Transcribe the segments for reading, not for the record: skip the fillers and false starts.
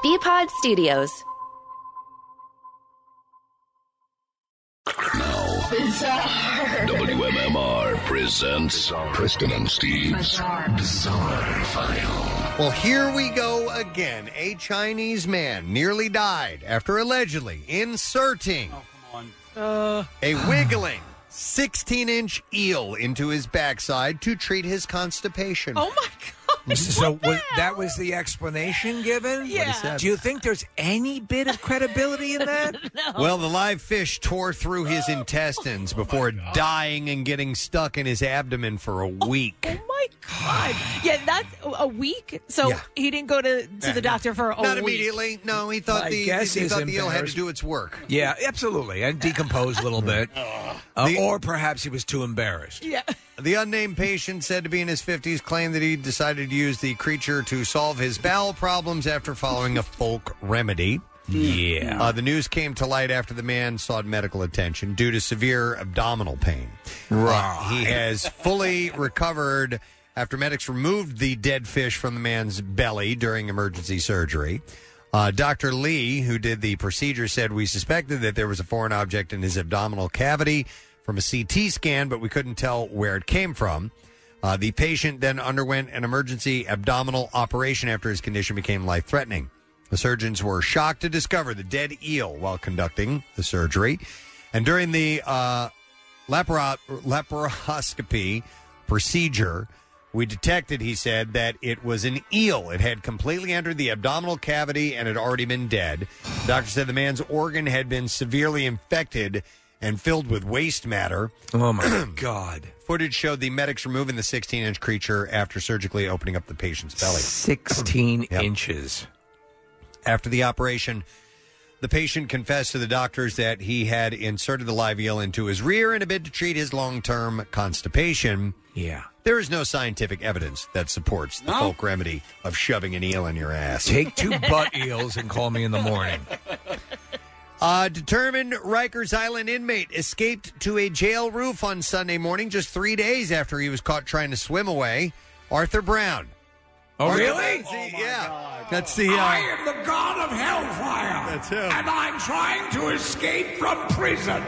Bpod Studios. WMMR presents Preston and Steve's Bizarre File. Well, here we go again. A Chinese man nearly died after allegedly inserting a wiggling 16-inch eel into his backside to treat his constipation. Oh, my God. So that was the explanation given? Yeah. Do you think there's any bit of credibility in that? No. Well, the live fish tore through his intestines before dying and getting stuck in his abdomen for a week. Oh, my God. Yeah, that's a week? So Yeah. he didn't go to the doctor for a week? Not immediately. No, he thought the eel had to do its work. Yeah, absolutely. And decompose a little bit. Or perhaps he was too embarrassed. Yeah. The unnamed patient, said to be in his 50s, claimed that he decided to use the creature to solve his bowel problems after following a folk remedy. Yeah. The news came to light after the man sought medical attention due to severe abdominal pain. Right. He has fully recovered after medics removed the dead fish from the man's belly during emergency surgery. Dr. Lee, who did the procedure, said, "We suspected that there was a foreign object in his abdominal cavity from a CT scan, but we couldn't tell where it came from." The patient then underwent an emergency abdominal operation after his condition became life-threatening. The surgeons were shocked to discover the dead eel while conducting the surgery. And during the laparoscopy procedure, we detected, he said, that it was an eel. It had completely entered the abdominal cavity and had already been dead. The doctor said the man's organ had been severely infected and filled with waste matter. Oh, my God. Footage showed the medics removing the 16-inch creature after surgically opening up the patient's belly. 16 inches. After the operation, the patient confessed to the doctors that he had inserted the live eel into his rear in a bid to treat his long-term constipation. Yeah. There is no scientific evidence that supports the folk remedy of shoving an eel in your ass. Take 2 butt eels and call me in the morning. Determined Rikers Island inmate escaped to a jail roof on Sunday morning just 3 days after he was caught trying to swim away. Arthur Brown. Oh, Arthur really? Brown's yeah. That's the. I am the god of hellfire. That's him. And I'm trying to escape from prison.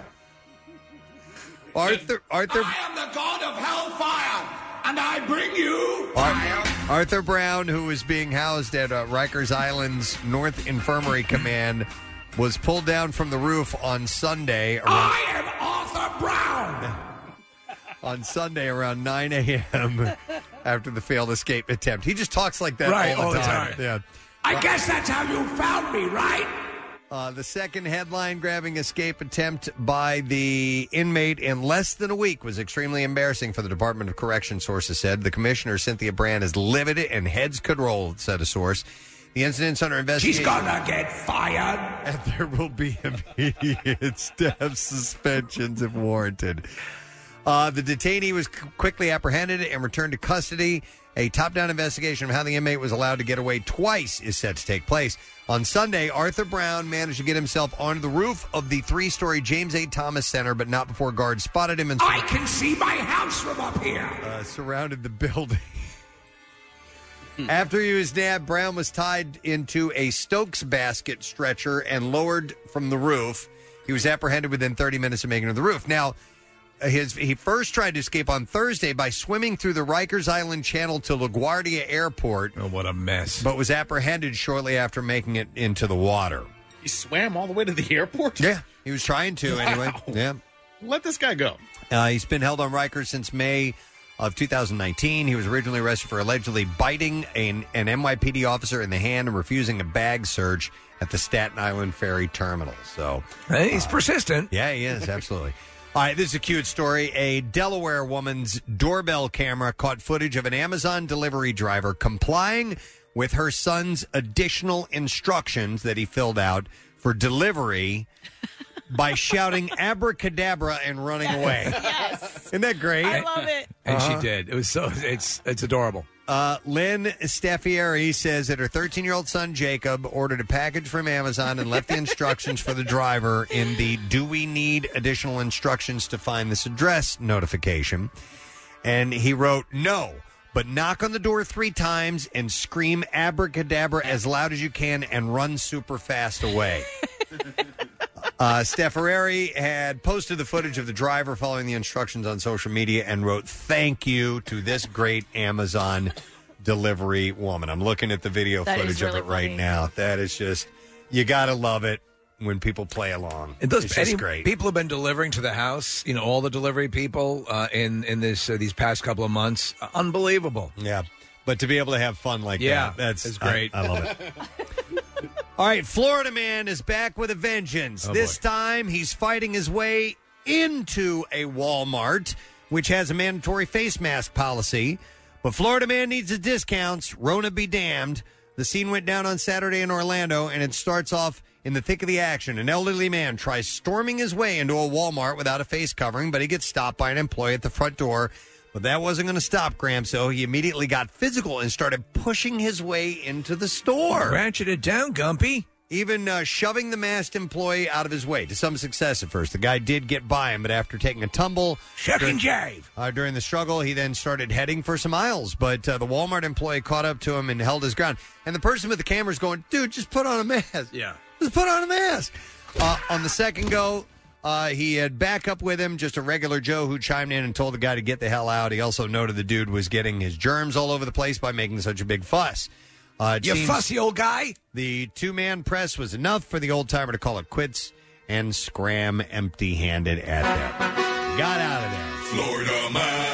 Arthur. I am the god of hellfire, and I bring you fire. Arthur Brown, who was being housed at Rikers Island's North Infirmary Command, was pulled down from the roof on Sunday. I am Arthur Brown. On Sunday around 9 a.m. after the failed escape attempt. He just talks like that all the time. Yeah. I guess that's how you found me, right? The second headline-grabbing escape attempt by the inmate in less than a week was extremely embarrassing for the Department of Correction, sources said. The commissioner, Cynthia Brand, is livid and heads could roll, said a source. The incident's under investigation. She's gonna get fired. And there will be immediate staff suspensions if warranted. The detainee was quickly apprehended and returned to custody. A top-down investigation of how the inmate was allowed to get away twice is set to take place. On Sunday, Arthur Brown managed to get himself onto the roof of the 3-story James A. Thomas Center, but not before guards spotted him and I can see my house from up here. Surrounded the building. After he was nabbed, Brown was tied into a Stokes basket stretcher and lowered from the roof. He was apprehended within 30 minutes of making it to the roof. Now, he first tried to escape on Thursday by swimming through the Rikers Island Channel to LaGuardia Airport. Oh, what a mess. But was apprehended shortly after making it into the water. He swam all the way to the airport? Yeah, he was trying to anyway. Yeah. Let this guy go. He's been held on Rikers since May of 2019. He was originally arrested for allegedly biting an NYPD officer in the hand and refusing a bag search at the Staten Island Ferry Terminal. So he's persistent. Yeah, he is, absolutely. All right, this is a cute story. A Delaware woman's doorbell camera caught footage of an Amazon delivery driver complying with her son's additional instructions that he filled out for delivery by shouting abracadabra and running away. Yes. Isn't that great? I love it. And she did. It was so. It's adorable. Lynn Staffieri says that her 13-year-old son, Jacob, ordered a package from Amazon and left the instructions for the driver in the "Do we need additional instructions to find this address?" notification. And he wrote, "No, but knock on the door 3 times and scream abracadabra as loud as you can and run super fast away. Steph Ferrari had posted the footage of the driver following the instructions on social media and wrote, "Thank you to this great Amazon delivery woman." I'm looking at the video footage of it right now. That is just, you got to love it when people play along. It's just great. People have been delivering to the house, all the delivery people in these past couple of months. Unbelievable. Yeah. But to be able to have fun like that, that's great. I love it. All right, Florida man is back with a vengeance. This time, he's fighting his way into a Walmart, which has a mandatory face mask policy. But Florida man needs his discounts. Rona be damned. The scene went down on Saturday in Orlando, and it starts off in the thick of the action. An elderly man tries storming his way into a Walmart without a face covering, but he gets stopped by an employee at the front door. But that wasn't going to stop Graham, so he immediately got physical and started pushing his way into the store. Ratchet it down, Gumpy. Even shoving the masked employee out of his way, to some success at first. The guy did get by him, but after taking a tumble during the struggle, he then started heading for some aisles. But the Walmart employee caught up to him and held his ground. And the person with the camera is going, "Dude, just put on a mask. Yeah. Just put on a mask." On the second go, he had backup with him, just a regular Joe who chimed in and told the guy to get the hell out. He also noted the dude was getting his germs all over the place by making such a big fuss. You fussy old guy. The 2-man press was enough for the old-timer to call it quits and scram empty-handed at them. Got out of there. Florida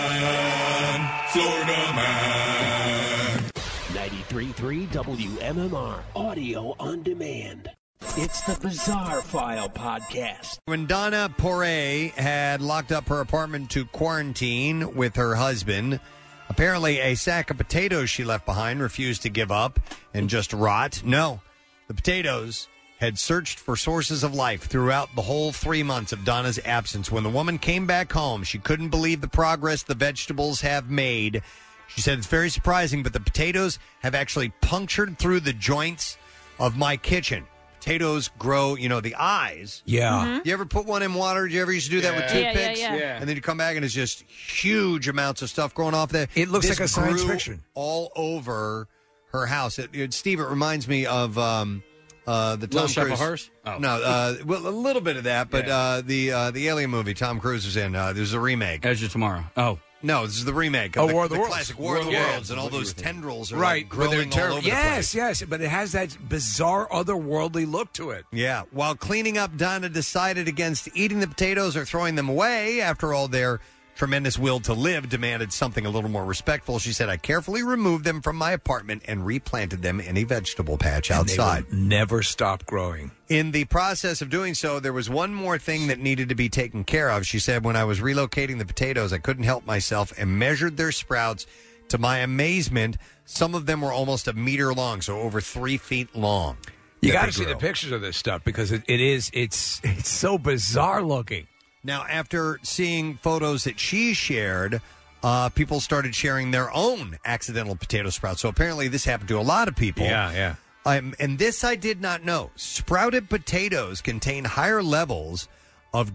man. 93.3 WMMR, audio on demand. It's the Bizarre File podcast. When Donna Poré had locked up her apartment to quarantine with her husband, apparently a sack of potatoes she left behind refused to give up and just rot. No, the potatoes had searched for sources of life throughout the whole 3 months of Donna's absence. When the woman came back home, she couldn't believe the progress the vegetables have made. She said, "It's very surprising, but the potatoes have actually punctured through the joints of my kitchen." Potatoes grow, the eyes. Yeah. Mm-hmm. You ever put one in water? Did you ever used to do that with toothpicks? Yeah. And then you come back and it's just huge amounts of stuff growing off there. It looks This like a science grew fiction. all over her house. Steve, it reminds me of the Tom Little Shop of Cruise. Horrors? Oh. No, well, a little bit of that, but the Alien movie Tom Cruise was in. There's a remake. Edge of Tomorrow. Oh. No, this is the remake. Oh, Of War of the Worlds. classic War of the Worlds, and all those tendrils are like but they're growing all over the place. Yes, but it has that bizarre, otherworldly look to it. Yeah. While cleaning up, Donna decided against eating the potatoes or throwing them away. After all, their tremendous will to live demanded something a little more respectful. She said, "I carefully removed them from my apartment and replanted them in a vegetable patch outside." They will never stop growing. In the process of doing so, there was one more thing that needed to be taken care of. She said, "When I was relocating the potatoes, I couldn't help myself and measured their sprouts. To my amazement, some of them were almost 1 meter long, so over 3 feet long." You got to see the pictures of this stuff because it's so bizarre looking. Now, after seeing photos that she shared, people started sharing their own accidental potato sprouts. So apparently this happened to a lot of people. Yeah. And this I did not know. Sprouted potatoes contain higher levels of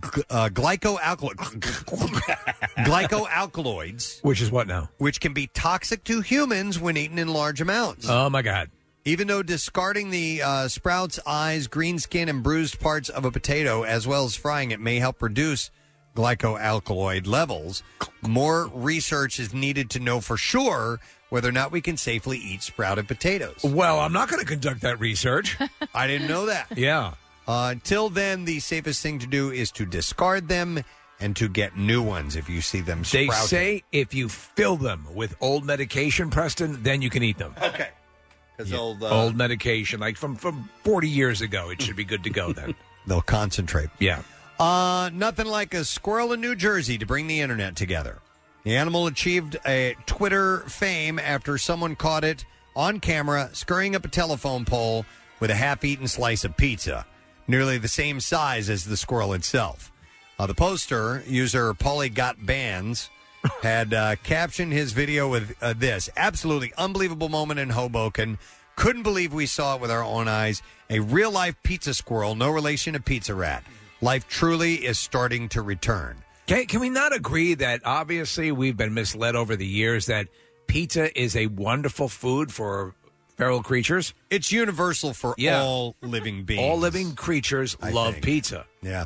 glycoalkaloids. Which is what now? Which can be toxic to humans when eaten in large amounts. Oh, my God. Even though discarding the sprouts, eyes, green skin, and bruised parts of a potato, as well as frying it, may help reduce glycoalkaloid levels, more research is needed to know for sure whether or not we can safely eat sprouted potatoes. Well, I'm not going to conduct that research. I didn't know that. Yeah. Until then, the safest thing to do is to discard them and to get new ones if you see them sprouting. They say if you fill them with old medication, Preston, then you can eat them. Okay. Old medication, like from 40 years ago. It should be good to go then. They'll concentrate. Yeah. Nothing like a squirrel in New Jersey to bring the internet together. The animal achieved a Twitter fame after someone caught it on camera scurrying up a telephone pole with a half-eaten slice of pizza, nearly the same size as the squirrel itself. The poster, user Paulie Got Bands, had captioned his video with this: "Absolutely unbelievable moment in Hoboken. Couldn't believe we saw it with our own eyes. A real-life pizza squirrel, no relation to Pizza Rat. Life truly is starting to return." Can we not agree that obviously we've been misled over the years that pizza is a wonderful food for feral creatures. It's universal for all living beings. All living creatures love pizza. Yeah.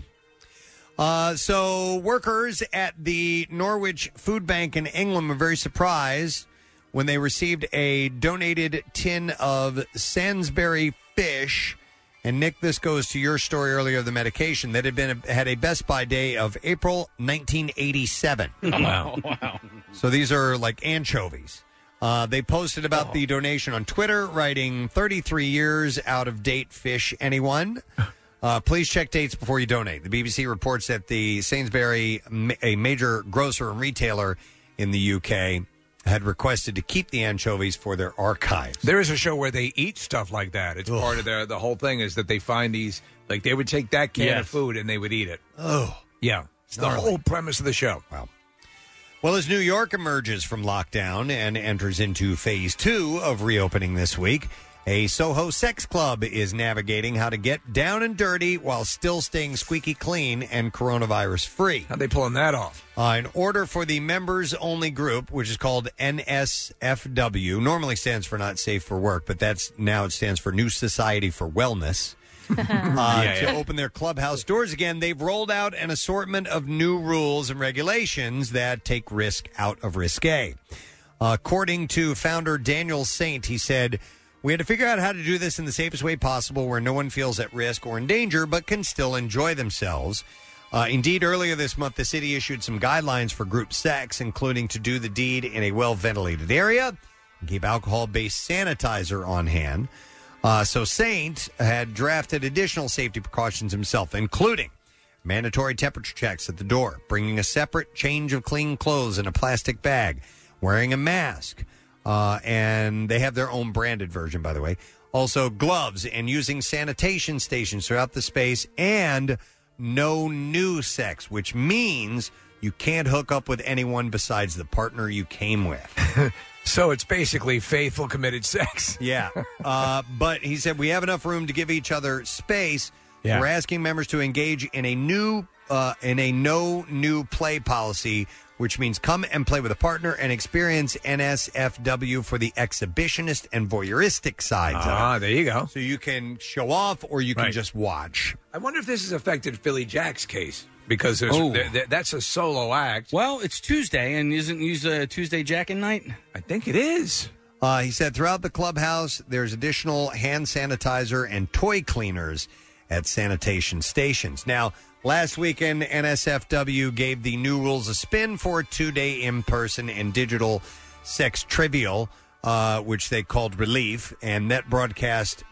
So workers at the Norwich Food Bank in England were very surprised when they received a donated tin of Sainsbury fish. And, Nick, this goes to your story earlier of the medication that had a Best By day of April 1987. Wow. So these are like anchovies. They posted about the donation on Twitter, writing 33 years out of date fish, anyone? Please check dates before you donate. The BBC reports that the Sainsbury, a major grocer and retailer in the UK, had requested to keep the anchovies for their archives. There is a show where they eat stuff like that. It's part of the whole thing is that they find these, like they would take that can of food and they would eat it. Oh. Yeah. It's the whole premise of the show. Wow. Well, as New York emerges from lockdown and enters into phase 2 of reopening this week, a Soho sex club is navigating how to get down and dirty while still staying squeaky clean and coronavirus free. How are they pulling that off? In order for the members-only group, which is called NSFW, normally stands for Not Safe for Work, but it stands for New Society for Wellness, to open their clubhouse doors again, they've rolled out an assortment of new rules and regulations that take risk out of risque. According to founder Daniel Saint, he said, "We had to figure out how to do this in the safest way possible where no one feels at risk or in danger but can still enjoy themselves." Indeed, earlier this month, the city issued some guidelines for group sex, including to do the deed in a well-ventilated area and keep alcohol-based sanitizer on hand. So Saint had drafted additional safety precautions himself, including mandatory temperature checks at the door, bringing a separate change of clean clothes in a plastic bag, wearing a mask, and they have their own branded version, by the way. Also, gloves and using sanitation stations throughout the space, and no new sex, which means you can't hook up with anyone besides the partner you came with. So it's basically faithful, committed sex. Yeah. But he said, we have enough room to give each other space. Yeah. We're asking members to engage in a no new play policy, which means come and play with a partner and experience NSFW for the exhibitionist and voyeuristic sides. There you go. So you can show off or you can just watch. I wonder if this has affected Philly Jack's case. Because that's a solo act. Well, it's Tuesday, and isn't a Tuesday Jackin' night? I think it is. He said throughout the clubhouse, there's additional hand sanitizer and toy cleaners at sanitation stations. Now, last weekend, NSFW gave the new rules a spin for a 2-day in-person and digital sex trivial, which they called Relief, and that broadcasts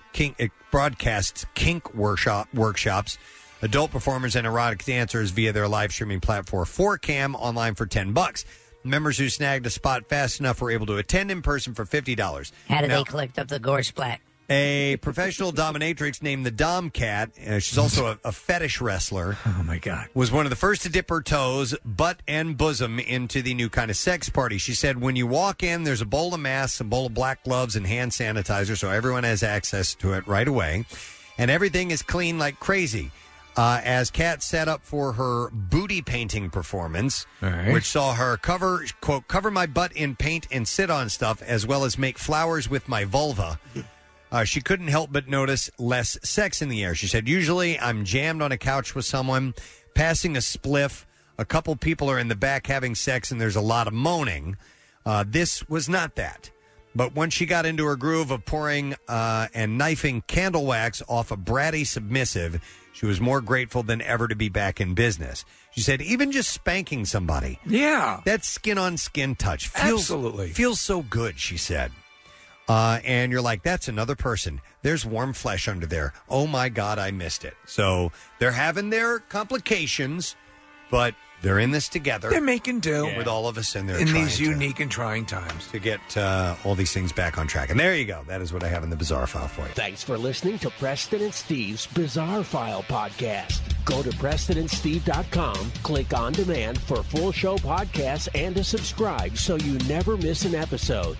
kink workshops, adult performers, and erotic dancers via their live streaming platform 4Cam online for $10. Members who snagged a spot fast enough were able to attend in person for $50. How do they collect up the gore splat? A professional dominatrix named the Dom Cat, she's also a fetish wrestler. Oh, my God. Was one of the first to dip her toes, butt and bosom into the new kind of sex party. She said, when you walk in, there's a bowl of masks, a bowl of black gloves, and hand sanitizer, so everyone has access to it right away. And everything is clean like crazy. As Kat set up for her booty painting performance, which saw her cover my butt in paint and sit on stuff, as well as make flowers with my vulva. She couldn't help but notice less sex in the air. She said, usually I'm jammed on a couch with someone, passing a spliff. A couple people are in the back having sex, and there's a lot of moaning. This was not that. But once she got into her groove of pouring and knifing candle wax off a bratty submissive, she was more grateful than ever to be back in business. She said, even just spanking somebody. Yeah. That skin-on-skin touch feels so good, she said. And you're like, that's another person. There's warm flesh under there. Oh, my God, I missed it. So they're having their complications, but they're in this together. They're making do. With all of us in there. In these unique and trying times. To get all these things back on track. And there you go. That is what I have in the Bizarre File for you. Thanks for listening to Preston and Steve's Bizarre File podcast. Go to PrestonandSteve.com, click on demand for full show podcasts and to subscribe so you never miss an episode.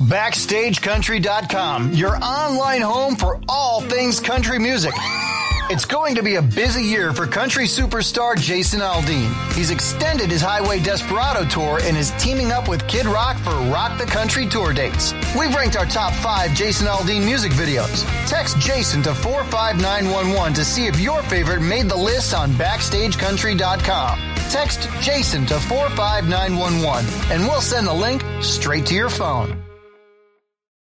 BackstageCountry.com, your online home for all things country music. It's going to be a busy year for country superstar Jason Aldean. He's extended his Highway Desperado tour and is teaming up with Kid Rock for Rock the Country tour dates. We've ranked our top 5 Jason Aldean music videos. Text Jason to 45911 to see if your favorite made the list on BackstageCountry.com. Text Jason to 45911 and we'll send the link straight to your phone.